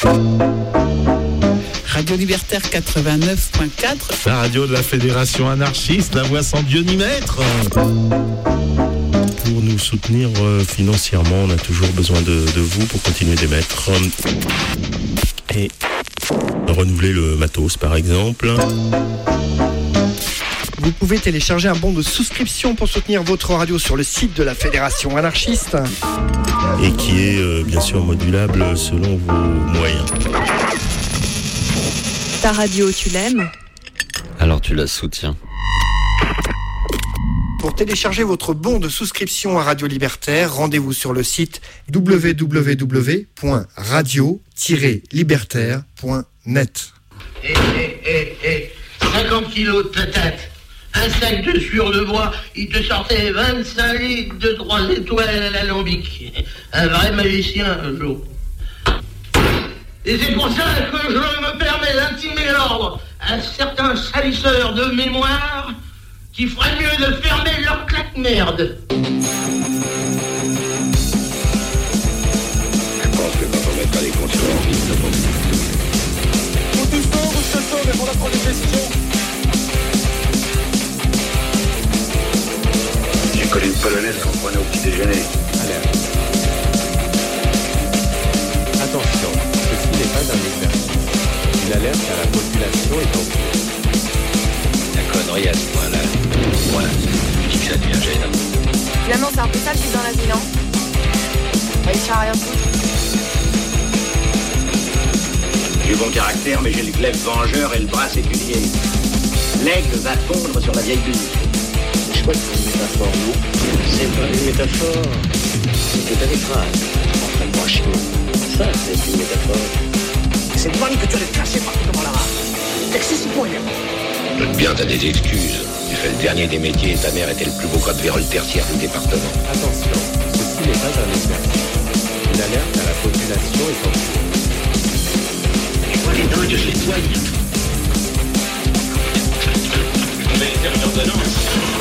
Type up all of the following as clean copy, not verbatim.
Radio Libertaire 89.4. La radio de la Fédération anarchiste, la voix sans Dieu ni maître. Pour nous soutenir financièrement, on a toujours besoin de vous pour continuer d'émettre. Et renouveler le matos, par exemple. Vous pouvez télécharger un bon de souscription pour soutenir votre radio sur le site de la Fédération anarchiste. Et qui est bien sûr modulable selon vos moyens. Ta radio, tu l'aimes ? Alors tu la soutiens. Pour télécharger votre bon de souscription à Radio Libertaire, rendez-vous sur le site www.radio-libertaire.net. 50 kilos de patates, un sac de sueur de bois, il te sortait 25 litres de 3 étoiles à l'alambic. Un vrai magicien, un jour. Et c'est pour ça que je me permets d'intimer l'ordre à certains salisseurs de mémoire qui ferait mieux de fermer leur claque-merde. Je pense que quand on mettra les comptes sur l'orbite, ça va beaucoup. Ou tu sors ou je te sauve et pour la prendre une décision. J'ai connu une polonaise qu'on prenait au petit déjeuner. Alerte. Attention, ceci n'est pas un exercice. Une alerte à la population est en cours. La connerie à ce point-là. Voilà, je dis que ça devient gênant. Finalement, c'est un peu ça le fils dans la vie, non ? Réussir à rien foutre. J'ai bon caractère, mais j'ai le glaive vengeur et le bras séculier. L'aigle va fondre sur la vieille buse. Je crois que c'est une métaphore, non ? C'est pas une métaphore. C'est que t'as des phrases. Enfin, franchement, ça, c'est une métaphore. C'est une bonne que tu allais te cacher partout devant la race. C'est excessivement énervant. Doute bien, t'as des excuses. Tu fais le dernier des métiers et ta mère était le plus beau code vérole tertiaire du département. Attention, ceci n'est pas un exercice. Une alerte à la population est en cours. Je vois les dingues, je les soigne. Je vais faire une ordonnance.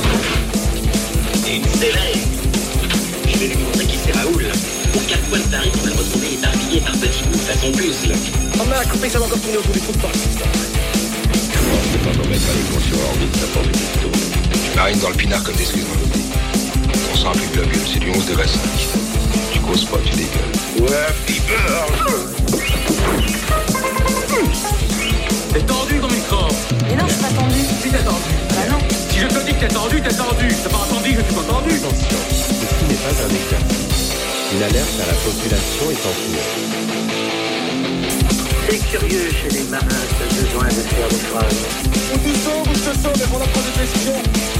Et une scellée. Je vais lui montrer qui c'est Raoul. Pour 4 fois le tarif, il va le retrouver éparpillé par petits bouts façon puzzle. On m'a coupé, ça va encore tourner autour du trou de porte. C'est quand on mettra les comptes sur l'orbite, ça porte du couteau. Tu marines dans le pinard comme des excuse-moi. Ton sang plus globule, c'est du 11 degrés 5. Tu causes pas, tu dégueules. Ouais, Piper. T'es tendu ton micro. Mais non, je suis pas tendu. Si t'es tendu. Bah non. Si je te dis que t'es tendu, t'es tendu. T'as pas entendu que je suis pas tendu. Attention, ceci n'est pas un exercice. Une alerte à la population est en cours. C'est curieux chez les marins, t'as besoin de faire des phrases. Ou tu sors ou je te sauve et pour la prendre une décision.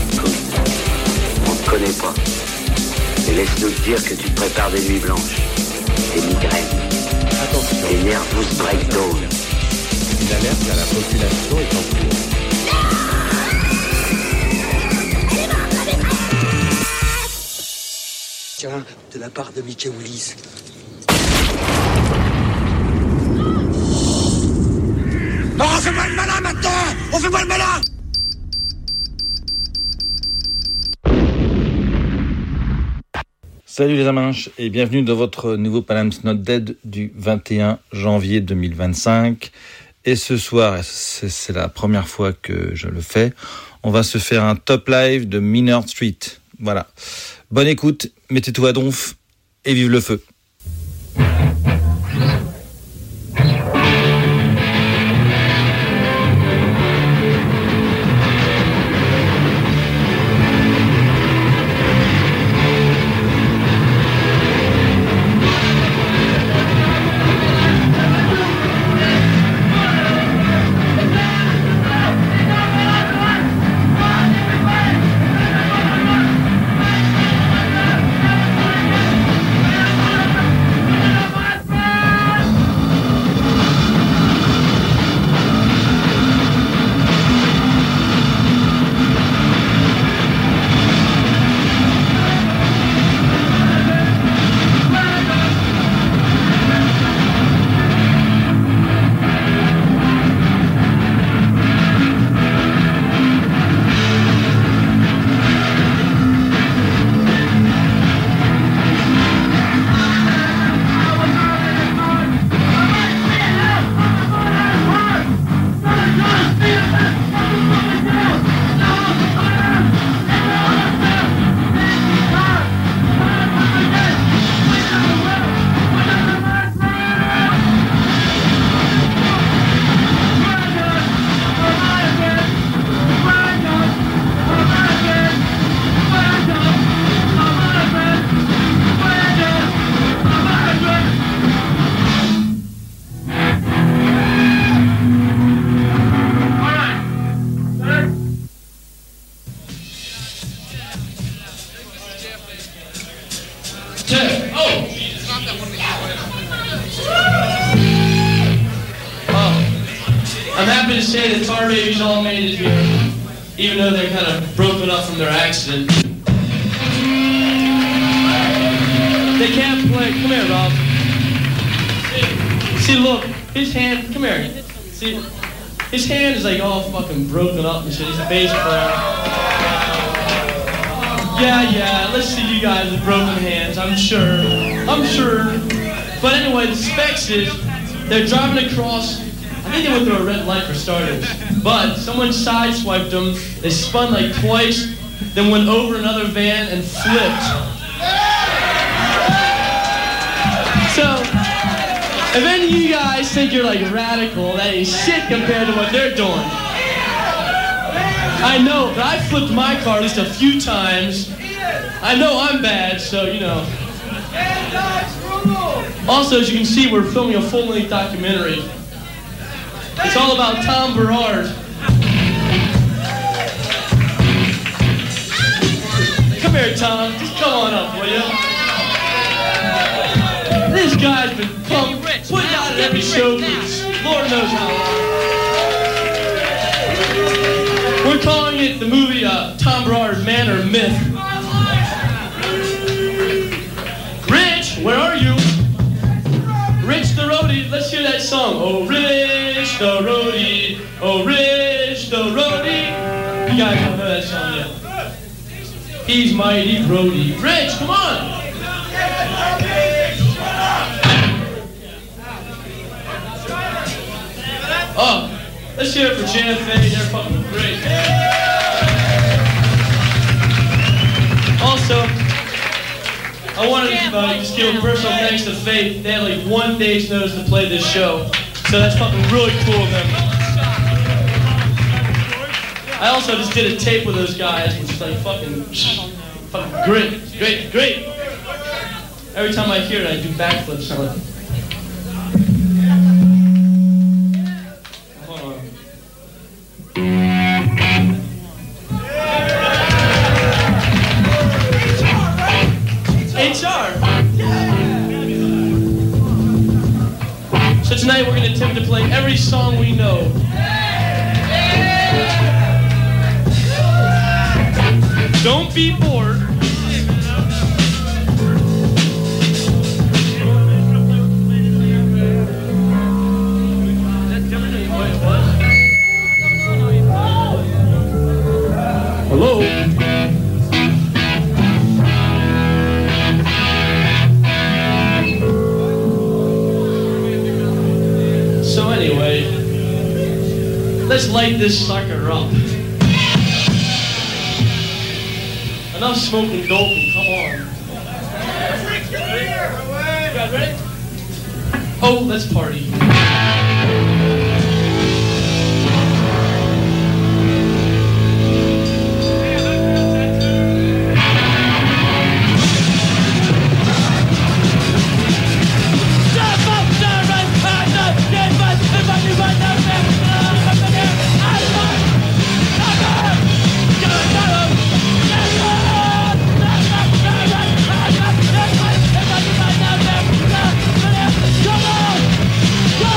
On te connaît pas. Et laisse-nous te dire que tu te prépares des nuits blanches. Des migraines. Attention, Des nervous breakdown. une alerte à la population est en cours. Tiens, de la part de Mickey Willis. Oh, on fait pas le malin maintenant. On fait pas le malin. Salut les Aminches et bienvenue dans votre nouveau Panams Not Dead du 21 janvier 2025. Et ce soir, c'est la première fois que je le fais, on va se faire un top live de Minard Street. Voilà. Bonne écoute, mettez tout à donf et vive le feu. Hey! happy to say that Tar Babies all made it here, even though they're kind of broken up from their accident. They can't play. Come here, Rob. See, look, his hand. Come here. See, his hand is like all fucking broken up and shit. He's a bass player. Yeah. Let's see you guys with broken hands. I'm sure. But anyway, the specs is they're driving across. I think they went through a red light for starters. But someone sideswiped them. They spun like twice, then went over another van and flipped. So, if any of you guys think you're like radical, that is shit compared to what they're doing. I know, but I flipped my car at least a few times. I know I'm bad, so you know. Also, as you can see, we're filming a full-length documentary. It's all about Tom Berard. Come here, Tom. Just come on up, will you? This guy's been pumped, put out at every show for Lord knows how long. We're calling it the movie Tom Berard, Man or Myth. Rich, where are you? Rich the Roadie, let's hear that song. Oh, Rich the Roadie, oh, Rich the Roadie. You guys don't know that song yet. He's mighty Roadie. Rich, come on. Oh, let's hear it for JFA, they're fucking great. Also, I wanted to just give a personal thanks to Faith. They had like 1 day's notice to play this show, so that's fucking really cool of them. I also just did a tape with those guys, which is like fucking great. Every time I hear it, I do backflips on it. So tonight we're going to attempt to play every song we know. Don't be bored. Hello? So anyway, let's light this sucker up. Enough smoking Dolphin, come on. You guys ready? Oh, let's party. Come on!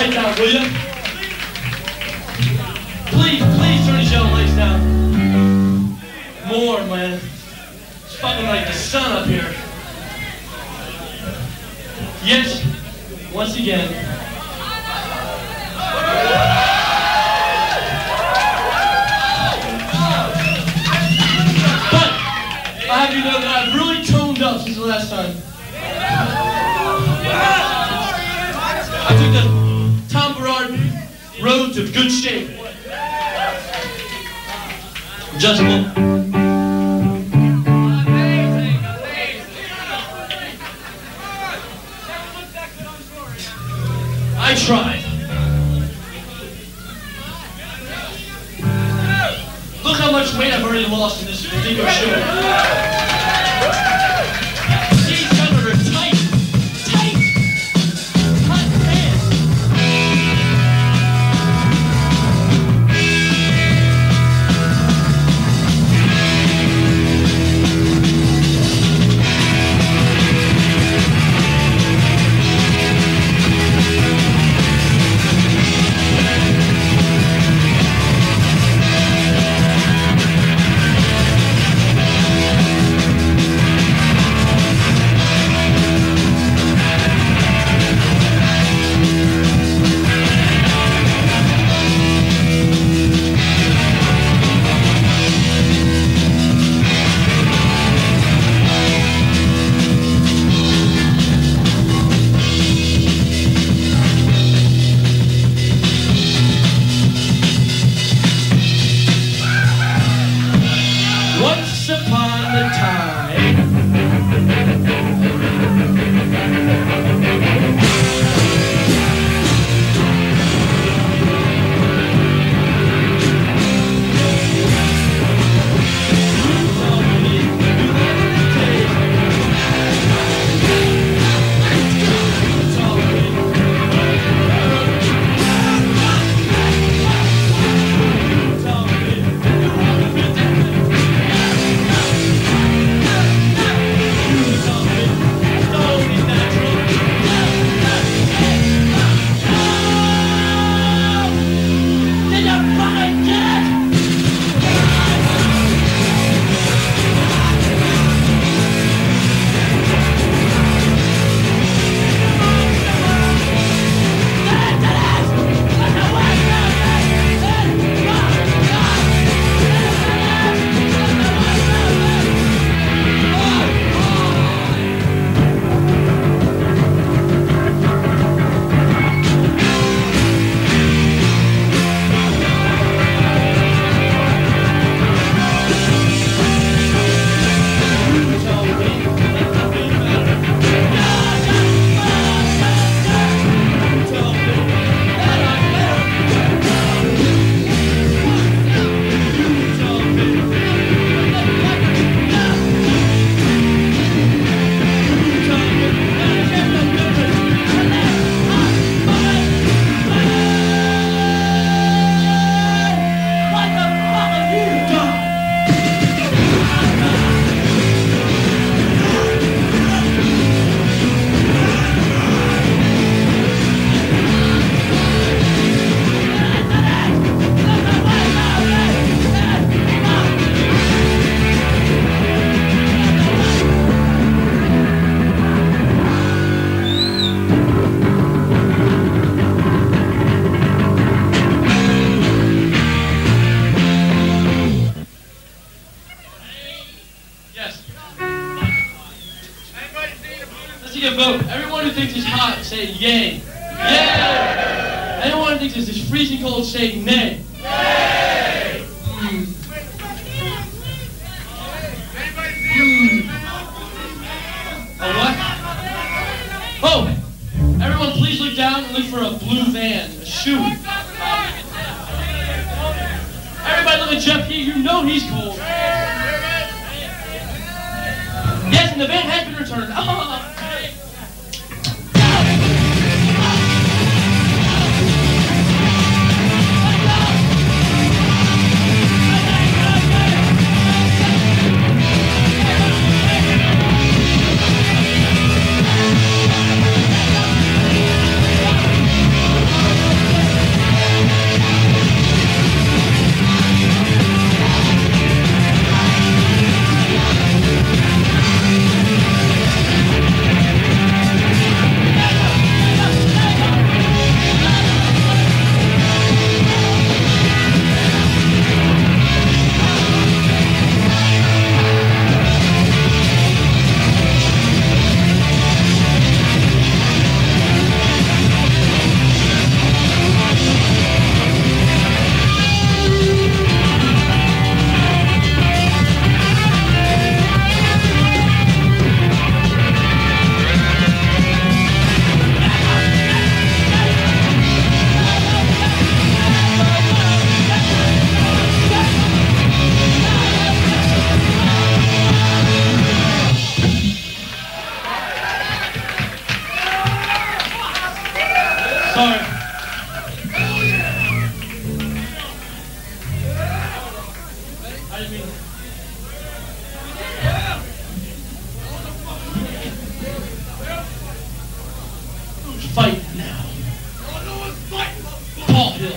lights down, will you? Please turn these yellow lights down. More, man. It's fucking like the sun up here. Yes, once again. But I have you know that I've really toned up since the last time. I took the Tom Berard road to good shape. Adjustable. I tried. Look how much weight I've already lost in this particular show. These guns are tight. Tight pants. Once upon a time, vote. Everyone who thinks it's hot, say yay. Yay! Anyone who thinks it's freezing cold, say nay. Nay! A what? Oh! Everyone please look down and look for a blue van, a shoe. Everybody look at Jeff here, you know he's cool. Yes, and the van has been returned. Oh. Sorry. I didn't mean... Who's fighting now? Paul Hill.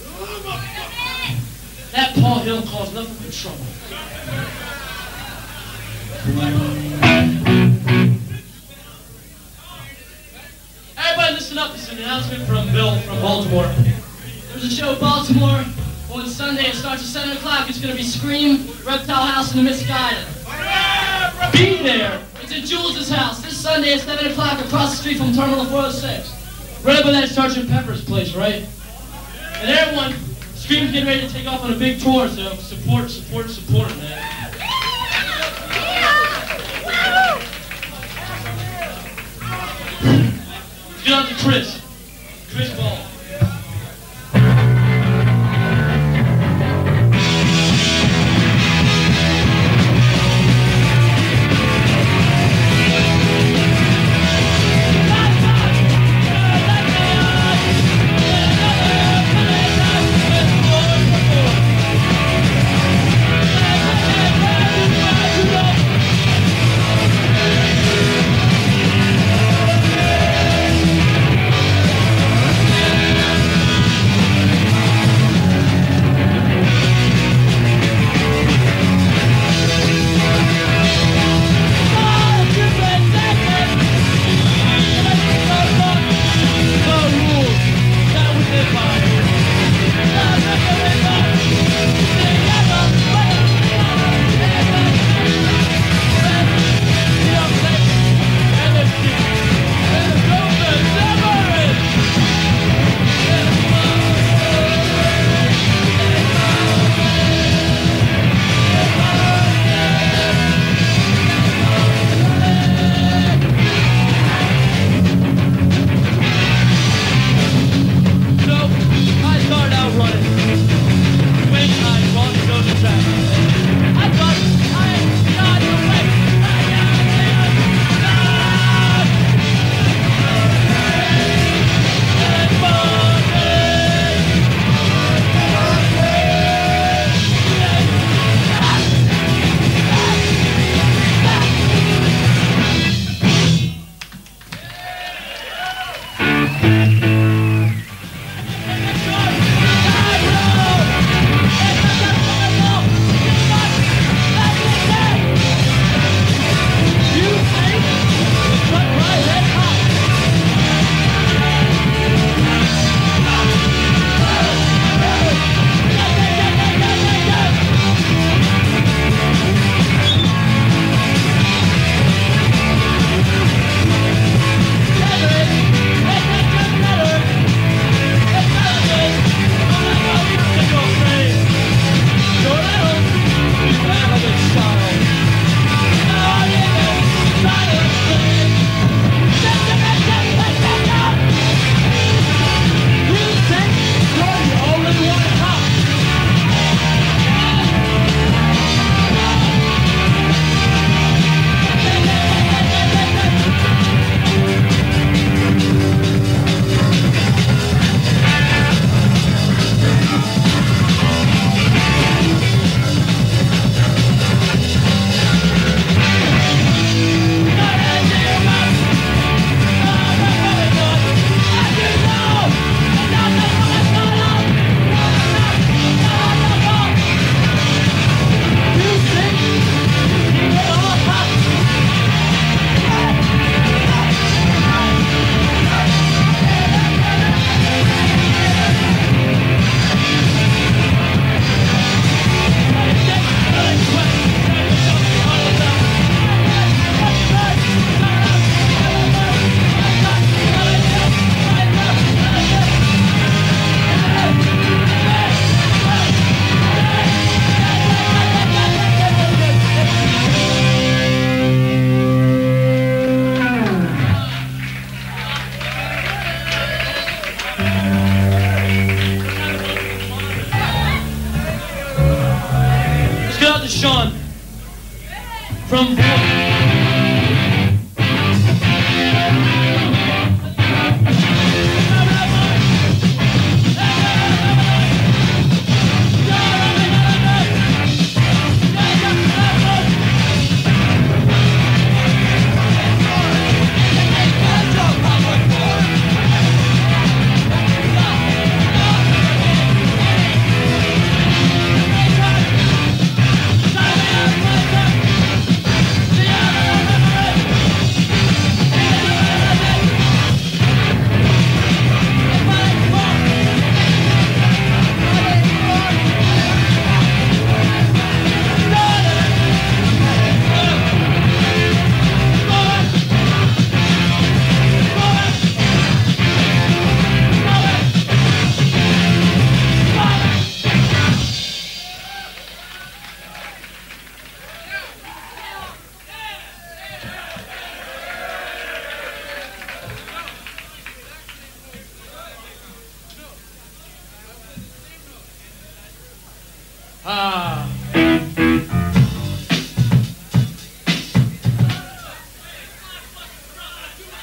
That Paul Hill caused nothing but trouble. Everybody listen up, it's an announcement from Bill from Baltimore. There's a show in Baltimore on Sunday, it starts at 7 o'clock, it's going to be Scream, Reptile House in the Misguided. Be there! It's at Jules' house, this Sunday at 7 o'clock across the street from Terminal 406. Right by that Sgt. Pepper's place, right? And everyone, Scream's getting ready to take off on a big tour, so support, man. Get on to Chris Ball.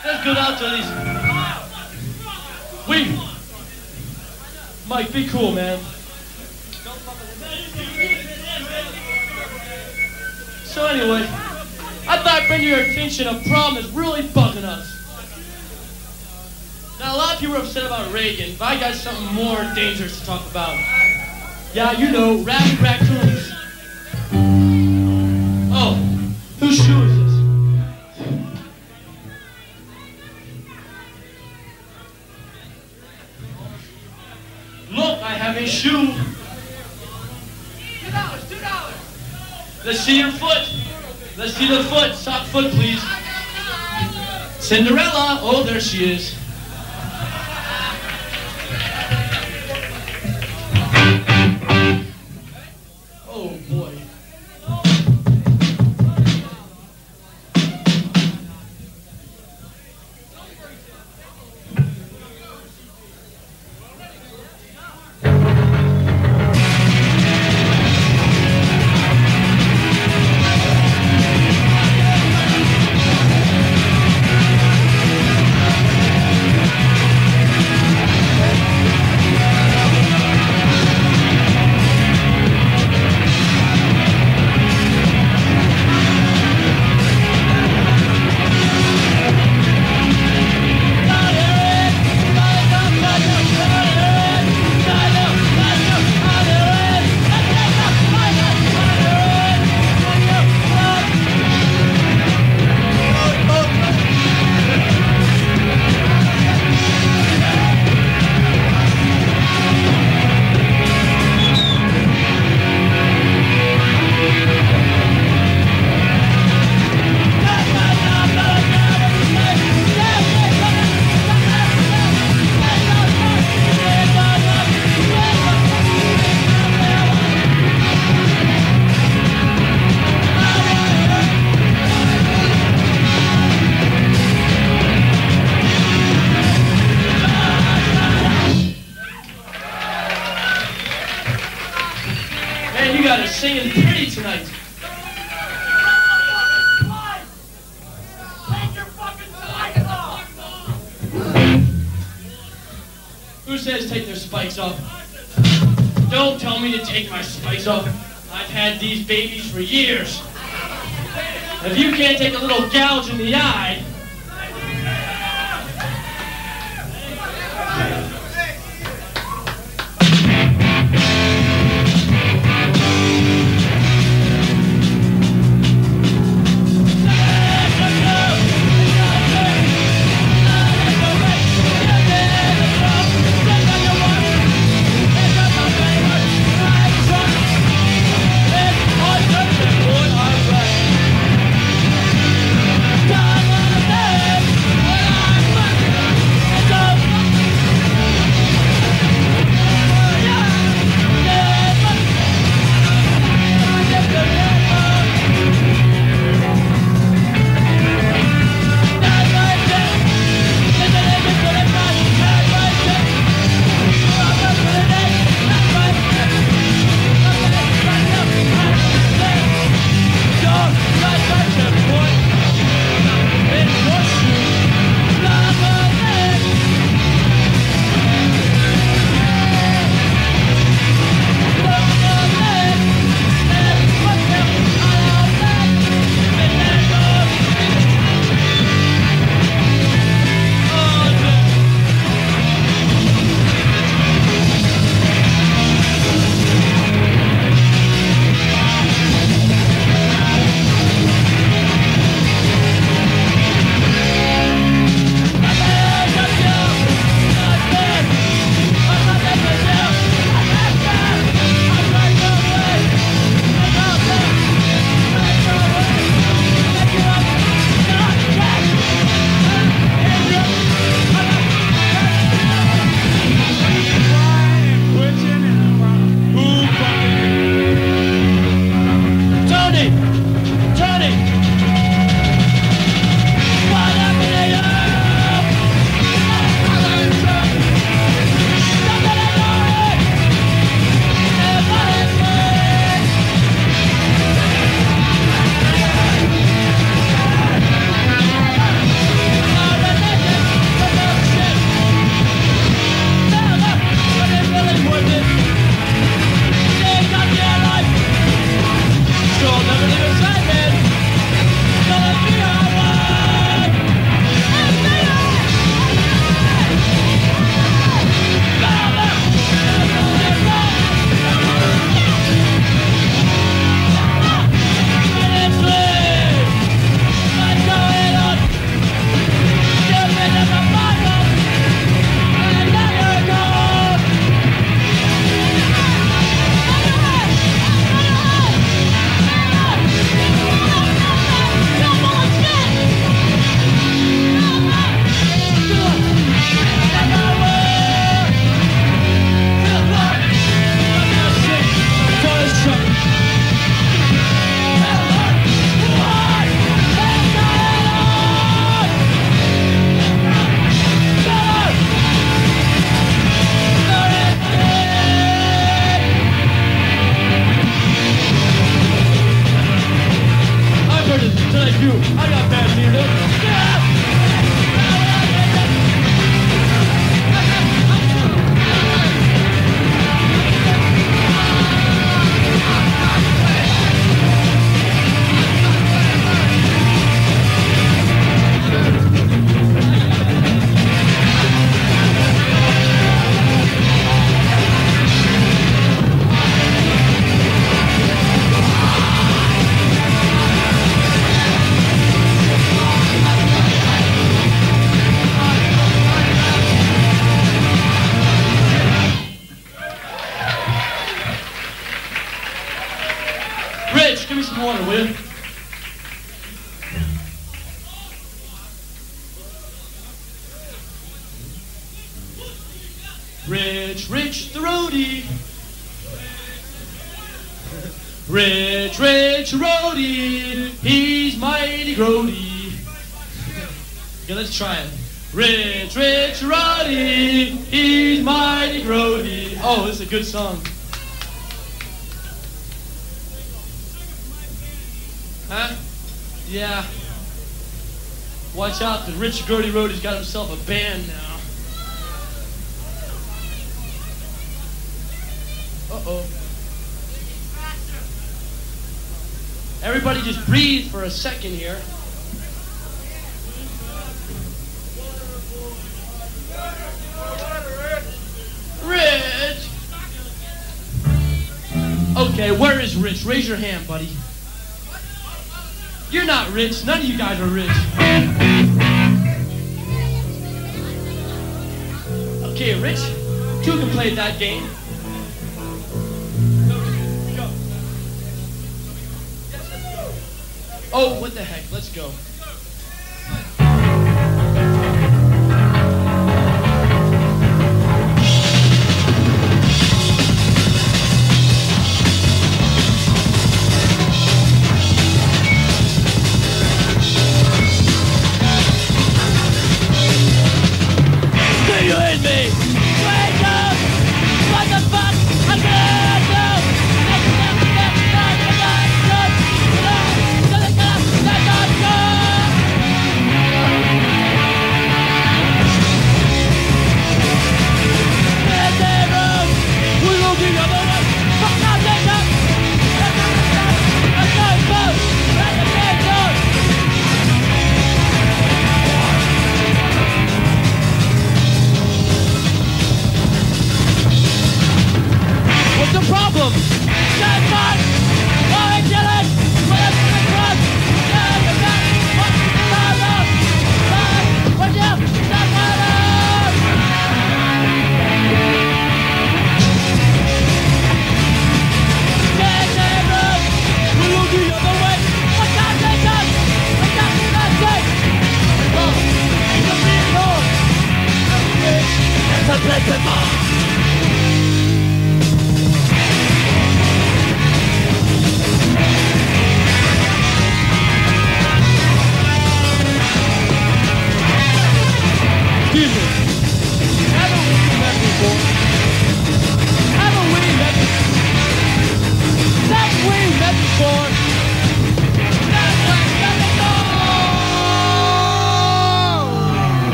Let's go down to these. Mike, be cool, man. So anyway, I thought I'd bring to your attention a problem that's really bugging us. Now, a lot of people are upset about Reagan, but I got something more dangerous to talk about. Yeah, you know, rabid raccoons. Oh, whose shoe is this? Look, I have a shoe. $2. Let's see your foot. Let's see the foot. Sock foot, please. Cinderella. Oh, there she is. Oh, boy. Singing pretty tonight. Who says take their spikes off? Don't tell me to take my spikes off. I've had these babies for years. If you can't take a little gouge in the eye, Rich, Rich the roadie. Rich, Rich roadie. He's mighty grody. Okay, let's try it. Rich, Rich roadie. He's mighty grody. Oh, this is a good song. Huh? Yeah. Watch out, the Rich Grody Roadie's got himself a band now. Uh-oh. Everybody just breathe for a second here. Rich! Okay, where is Rich? Raise your hand, buddy. You're not rich. None of you guys are rich. Okay, Rich, two can play that game. Oh, what the heck? Let's go.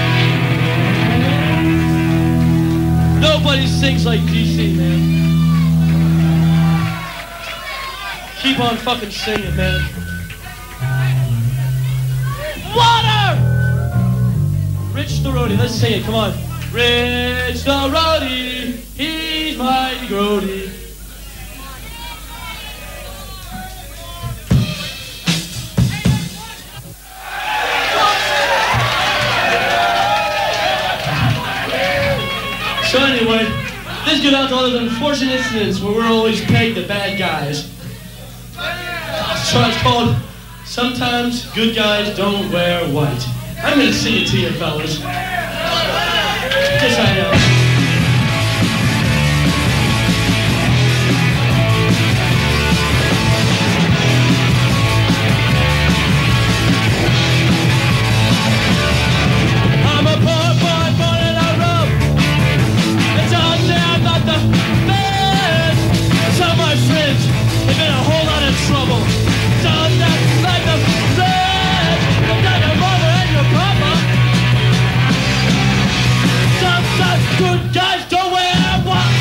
Sings like DC, man. Keep on fucking singing, man. Water! Rich the roadie, let's sing it, come on. Rich the roadie, he's mighty grody. So anyway, this goes out to all those unfortunate incidents where we're always pegged the bad guys. So it's called Sometimes Good Guys Don't Wear White. I'm gonna sing it to you, fellas. Yes, I am. I'm a poor boy born in a room. It's out there, I'm not the best. Some of my friends have been in a whole lot of trouble. Down that like a red. You've got your mother and your papa. Sometimes good guys don't wear white.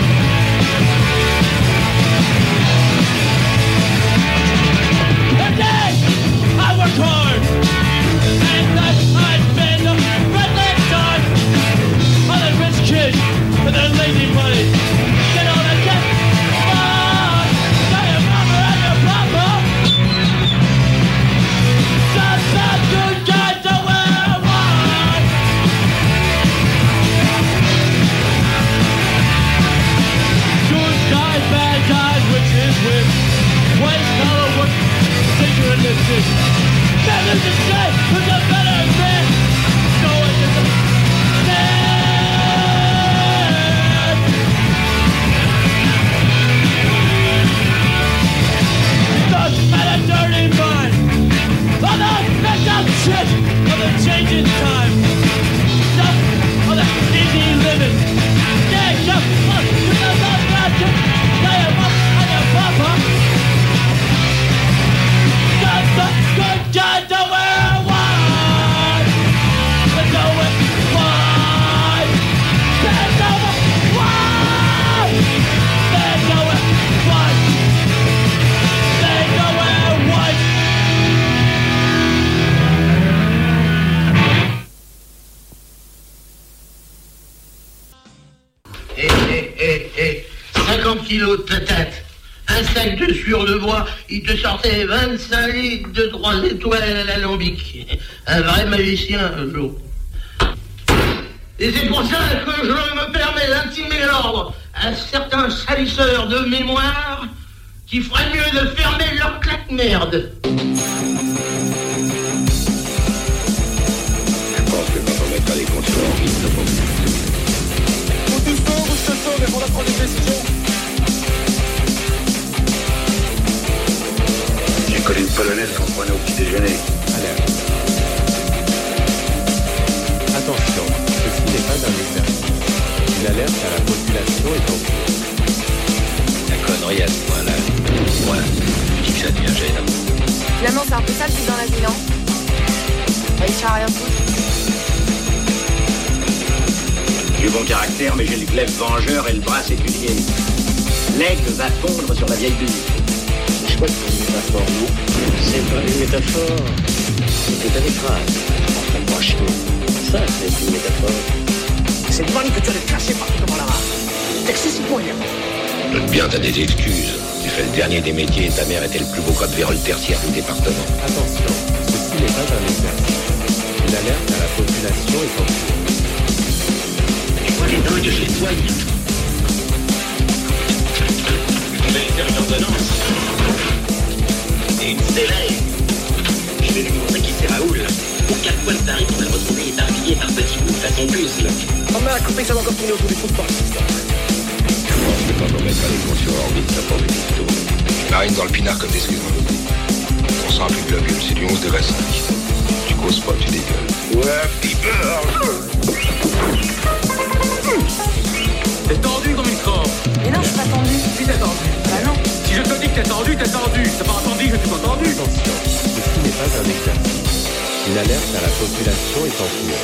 Every day I work hard. And I spend a redneck time on a rich kid with a lazy buddy. Get on and get fun. Got your mama and your papa. Sometimes good guys don't wear white. Good guys, bad guys, which is which? White collar work, taker in this shit. Man, this is shit. Who's a better man? No one is a man. Stuck at a dirty mind. On the messed up shit of the changing time. Stuck on the easy living. Yeah, yeah, you know that magic. Lay him up on your papa. Got the good guy to wear white. Let's go with white. Let's go with white. Let's go with white. Let's go with white. Hé, 50 kilos de patates, un sac de sueur de bois, il te sortait 25 litres de 3 étoiles à l'alambic. Un vrai magicien, un jour. Et c'est pour ça que je me permets d'intimer l'ordre à certains salisseurs de mémoire qui feraient mieux de fermer leur claque-merde. Je pense que quand on mettra les comptes sur l'envie, ça va mieux. Ou tu sors ou je te sors et on va prendre des décisions. J'ai connu une polonaise qu'on prenait au petit déjeuner. Alerte. Attention, ceci n'est pas un exercice. Une alerte à la population est en cours. La connerie à ce point-là. Moi, je dis que ça devient gênant. Finalement, c'est un peu ça le plus dans la vie, non? Réussir à rien foutre. J'ai bon caractère, mais j'ai le glaive vengeur et le bras séculier. L'aigle va fondre sur la vieille buse. C'est chouette pour une métaphore, non? C'est pas une métaphore. C'est que t'as des phrases. Enfin, moi, chier. Ça, c'est une métaphore. C'est une vanne que tu as de cracher partout devant la rare. C'est excessivement énervant. Doute bien, t'as des excuses. Tu fais le dernier des métiers et ta mère était le plus beau code vérole tertiaire du département. Attention, ceci n'est pas un exercice. Une alerte à la population est en cours. Je vois les dingues, je les soigne. Je vais faire une ordonnance. Et une scellée. Je vais lui montrer qui c'est Raoul. Pour 4 fois le tarif pour le retrouver éparpillé par petits bouts façon puzzle. Oh merde, coupé, ça va encore tourner autour du trou de porte. Je pense que quand on mettra les comptes sur l'orbite, ça porte des photos. Tu marines dans le pinard comme des excuse-moi. Ton sang plus globule, c'est du 11 degrés 5. Tu causes pas, tu dégueules. Ouais, piper. T'es tendu comme une crampe. Mais non, je suis pas tendu. Si t'es tendu. Bah non. Si je te dis que t'es tendu, t'es tendu. T'as pas entendu, je t'ai pas entendu. Attention, ceci n'est pas un exercice. Une alerte à la population est en cours.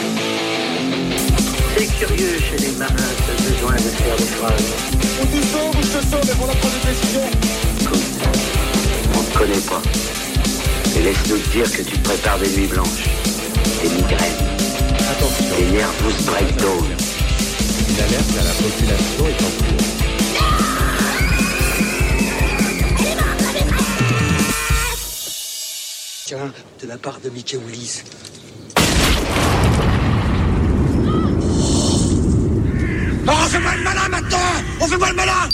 C'est curieux chez les marins, t'as besoin de faire des phrases. Ou tu sors ou je te sors, mais on va prendre des décisions. connais pas. Et laisse-nous te dire que tu te prépares des nuits blanches, des migraines, des nervous breakdown. Une alerte à la population est en cours. Tiens, de la part de Mickey Willis. Oh, on fait pas le malin maintenant! On fait pas le malin!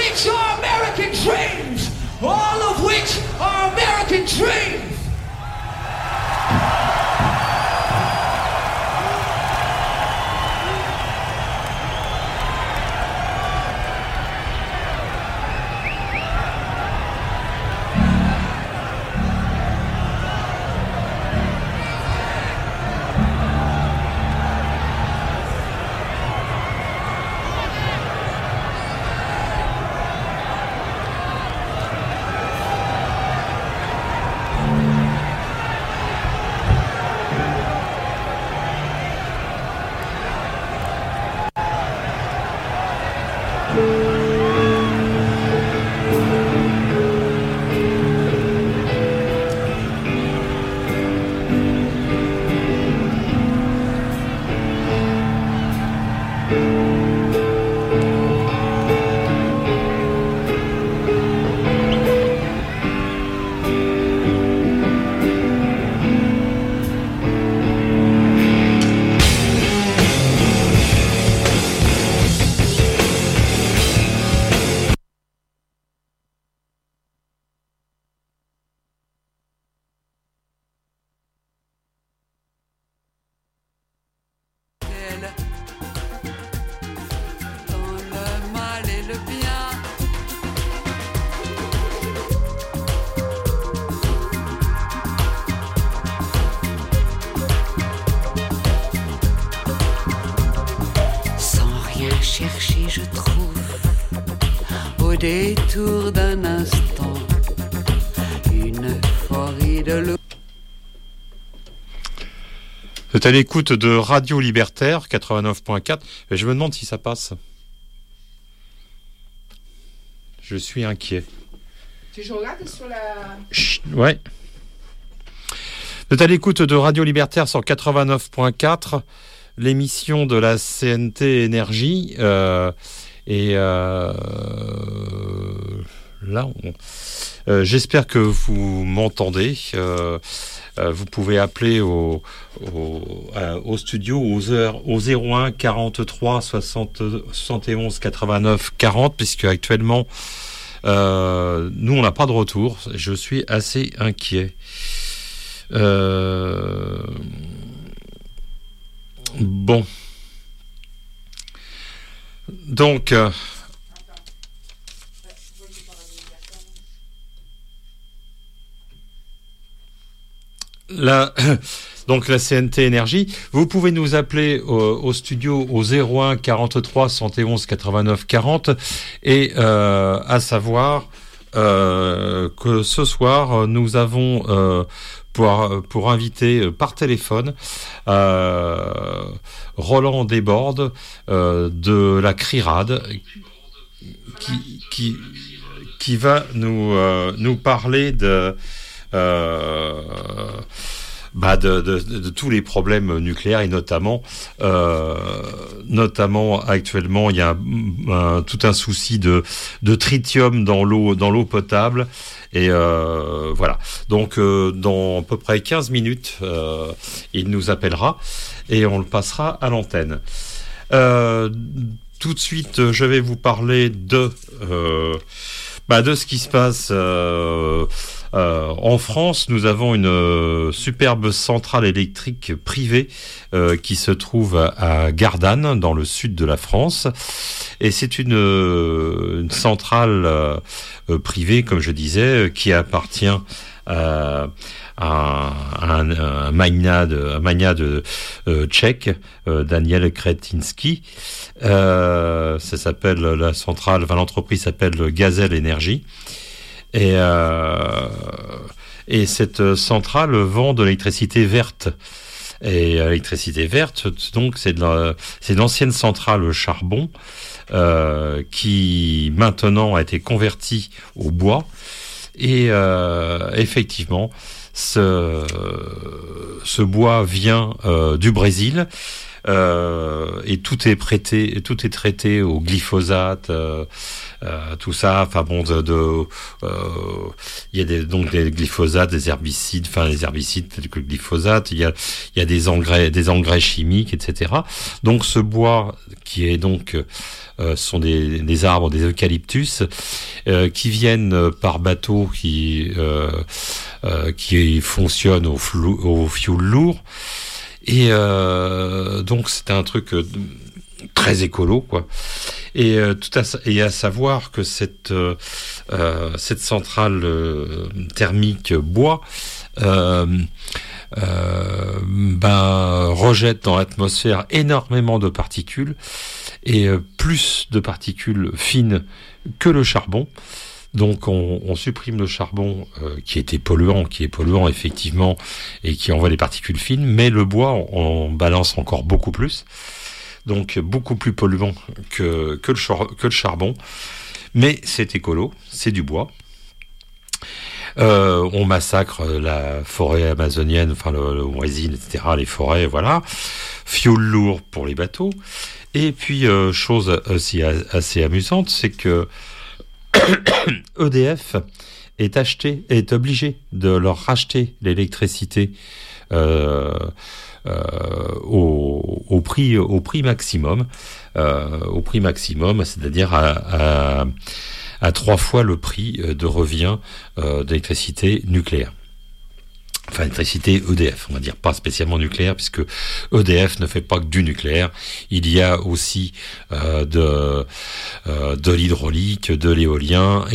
which are American dreams. All of which are American dreams. Détour d'un instant, une euphorie de l'eau. C'est à l'écoute de Radio Libertaire 89.4 et je me demande si ça passe. Je suis inquiet. Tu regardes sur la... Chut, ouais. C'est à l'écoute de Radio Libertaire 189.4, l'émission de la CNT Énergie. Et là, j'espère que vous m'entendez. Vous pouvez appeler au studio au 01 43 71 89 40, puisque actuellement, nous, on n'a pas de retour. Je suis assez inquiet. Bon. Donc, la CNT Énergie, vous pouvez nous appeler au studio au 01 43 71 89 40 et à savoir que ce soir nous avons pour inviter par téléphone Roland Desbordes de la CRIRAD qui va nous parler de tous les problèmes nucléaires et notamment actuellement il y a tout un souci de tritium dans l'eau potable et voilà. Donc dans à peu près 15 minutes il nous appellera et on le passera à l'antenne. Tout de suite je vais vous parler de ce qui se passe en France. Nous avons une superbe centrale électrique privée qui se trouve à Gardanne, dans le sud de la France. Et c'est une centrale privée, comme je disais, qui appartient à un magnat tchèque, Daniel Kretinsky. Ça s'appelle l'entreprise s'appelle Gazelle Énergie. Et cette centrale vend de l'électricité verte. Et l'électricité verte, donc c'est une ancienne centrale charbon qui maintenant a été convertie au bois. Et effectivement, ce bois vient du Brésil. et tout est traité au glyphosate, tout ça. Enfin bon, il y a donc des glyphosates, des herbicides, les herbicides tels que le glyphosate. Il y a des engrais chimiques, etc. Donc ce bois qui est donc sont des arbres, des eucalyptus, qui viennent par bateau, qui fonctionnent au fioul lourd. Et donc c'est un truc très écolo, quoi. Et à savoir que cette centrale thermique bois rejette dans l'atmosphère énormément de particules, et plus de particules fines que le charbon. Donc on supprime le charbon qui est polluant effectivement, et qui envoie des particules fines, mais le bois on balance encore beaucoup plus, donc beaucoup plus polluant que le charbon, mais c'est écolo, c'est du bois. On massacre la forêt amazonienne, le Brésil, etc., les forêts, voilà. Fioul lourd pour les bateaux. Et puis, chose aussi assez amusante, c'est que EDF est obligé de leur racheter l'électricité au prix maximum, c'est-à-dire à 3 fois le prix de revient d'électricité nucléaire. Enfin, l'électricité EDF, on va dire, pas spécialement nucléaire, puisque EDF ne fait pas que du nucléaire. Il y a aussi de l'hydraulique, de l'éolien.